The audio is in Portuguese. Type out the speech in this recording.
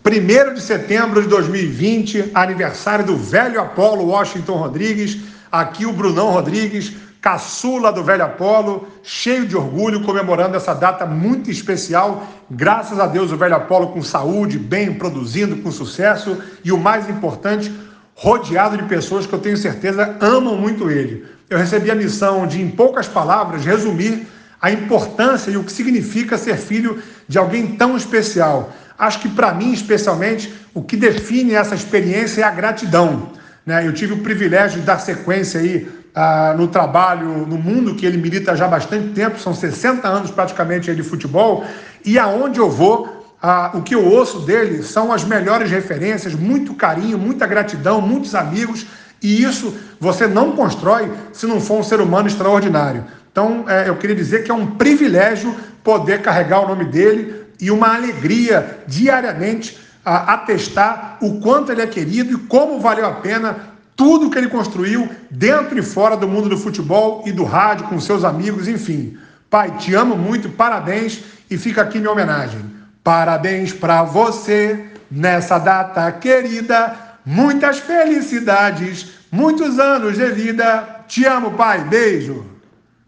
1º de setembro de 2020, aniversário do velho Apolo Washington Rodrigues. Aqui o Brunão Rodrigues, caçula do velho Apolo, cheio de orgulho, comemorando essa data muito especial. Graças a Deus, o velho Apolo com saúde, bem, produzindo, com sucesso. E o mais importante, rodeado de pessoas que eu tenho certeza amam muito ele. Eu recebi a missão de, em poucas palavras, resumir a importância e o que significa ser filho de alguém tão especial. Acho que, para mim, especialmente, o que define essa experiência é a gratidão, né? Eu tive o privilégio de dar sequência aí no trabalho, no mundo que ele milita já há bastante tempo, são 60 anos praticamente aí de futebol, e aonde eu vou, o que eu ouço dele são as melhores referências, muito carinho, muita gratidão, muitos amigos, e isso você não constrói se não for um ser humano extraordinário. Então, eu queria dizer que é um privilégio poder carregar o nome dele e uma alegria diariamente atestar o quanto ele é querido e como valeu a pena tudo que ele construiu dentro e fora do mundo do futebol e do rádio, com seus amigos, enfim. Pai, te amo muito, parabéns, e fica aqui minha homenagem. Parabéns para você nessa data querida, muitas felicidades, muitos anos de vida. Te amo, pai, beijo.